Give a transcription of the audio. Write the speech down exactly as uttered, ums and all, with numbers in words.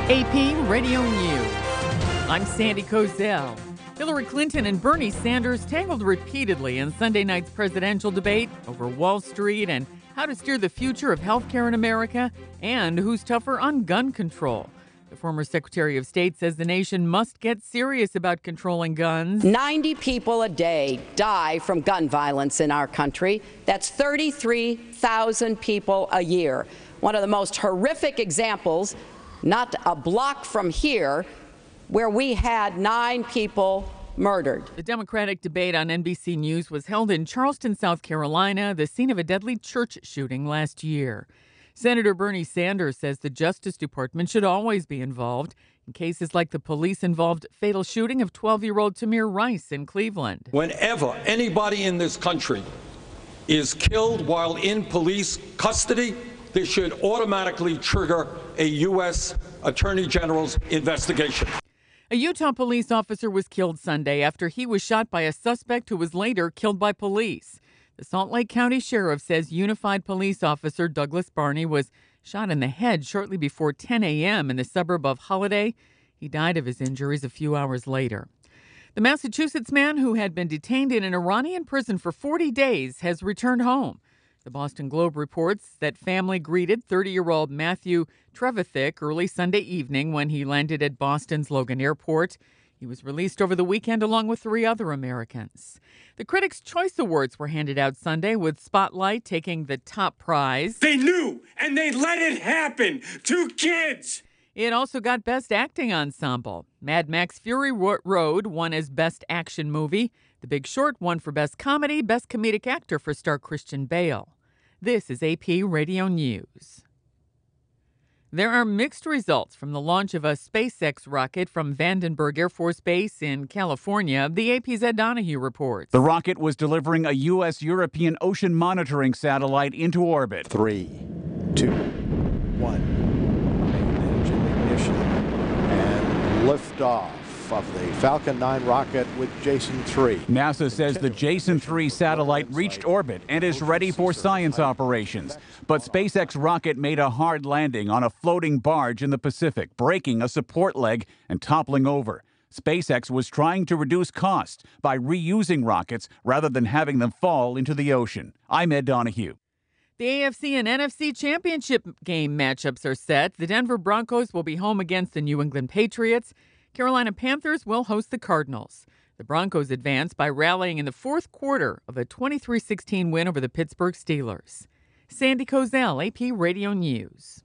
A P Radio News. I'm Sandy Kozel. Hillary Clinton and Bernie Sanders tangled repeatedly in Sunday night's presidential debate over Wall Street and how to steer the future of healthcare in America and who's tougher on gun control. The former Secretary of State says the nation must get serious about controlling guns. ninety people a day die from gun violence in our country. That's thirty-three thousand people a year. One of the most horrific examples, not a block from here, where we had nine people murdered. The Democratic debate on N B C News was held in Charleston, South Carolina, the scene of a deadly church shooting last year. Senator Bernie Sanders says the Justice Department should always be involved in cases like the police-involved fatal shooting of twelve-year-old Tamir Rice in Cleveland. Whenever anybody in this country is killed while in police custody, this should automatically trigger a U S Attorney General's investigation. A Utah police officer was killed Sunday after he was shot by a suspect who was later killed by police. The Salt Lake County Sheriff says Unified Police Officer Douglas Barney was shot in the head shortly before ten a.m. in the suburb of Holiday. He died of his injuries a few hours later. The Massachusetts man who had been detained in an Iranian prison for forty days has returned home. The Boston Globe reports that family greeted thirty-year-old Matthew Trevithick early Sunday evening when he landed at Boston's Logan Airport. He was released over the weekend along with three other Americans. The Critics' Choice Awards were handed out Sunday, with Spotlight taking the top prize. They knew, and they let it happen. Two kids. It also got Best Acting Ensemble. Mad Max Fury Road won as Best Action Movie. The Big Short won for Best Comedy, Best Comedic Actor for star Christian Bale. This is A P Radio News. There are mixed results from the launch of a SpaceX rocket from Vandenberg Air Force Base in California. The A P's Ed Donahue reports. The rocket was delivering a U S European ocean monitoring satellite into orbit. Three, two, one. Main engine ignition and liftoff of the Falcon nine rocket with Jason three. NASA says the Jason three satellite reached orbit and is ready for science operations. But SpaceX rocket made a hard landing on a floating barge in the Pacific, breaking a support leg and toppling over. SpaceX was trying to reduce costs by reusing rockets rather than having them fall into the ocean. I'm Ed Donahue. The A F C and N F C championship game matchups are set. The Denver Broncos will be home against the New England Patriots. Carolina Panthers will host the Cardinals. The Broncos advance by rallying in the fourth quarter of a twenty-three sixteen win over the Pittsburgh Steelers. Sandy Kozel, A P Radio News.